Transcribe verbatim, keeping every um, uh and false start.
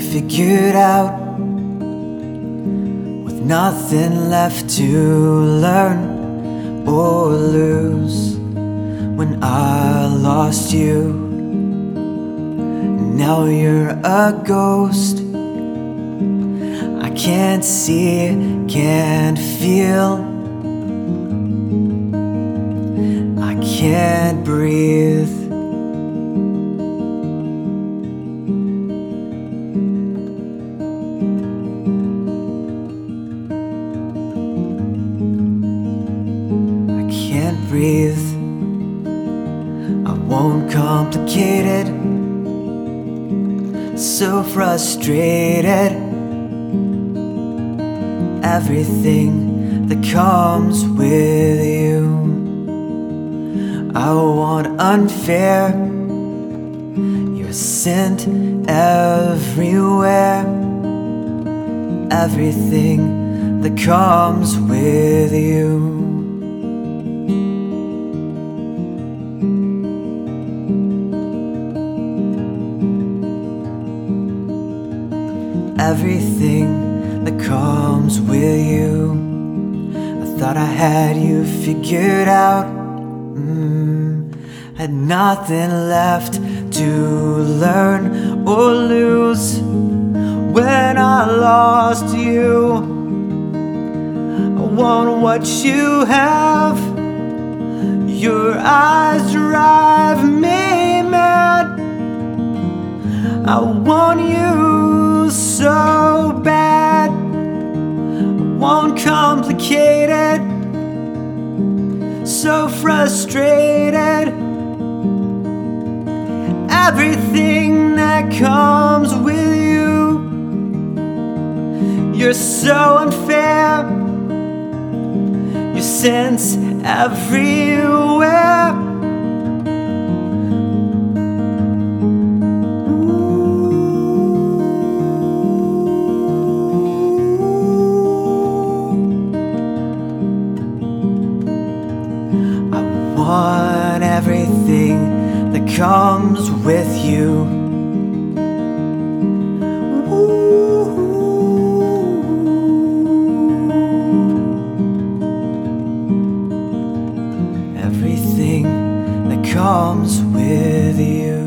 figured out, with nothing left to learn or lose. When I lost you, now you're a ghost. I can't see, can't feel, I can't breathe. I can't breathe. I won't complicate it. So frustrated. Everything that comes with you, I want unfair. You're sent everywhere. Everything that comes with you. Everything that comes with you. I thought I had you figured out, mm, had nothing left to learn or lose. When I lost you, I want what you have. Your eyes drive me mad. I want you so bad. I won't complicate it. So frustrated. Everything that comes with you, you're so unfair. Your sense everywhere. Want everything that comes with you. Ooh. Everything that comes with you.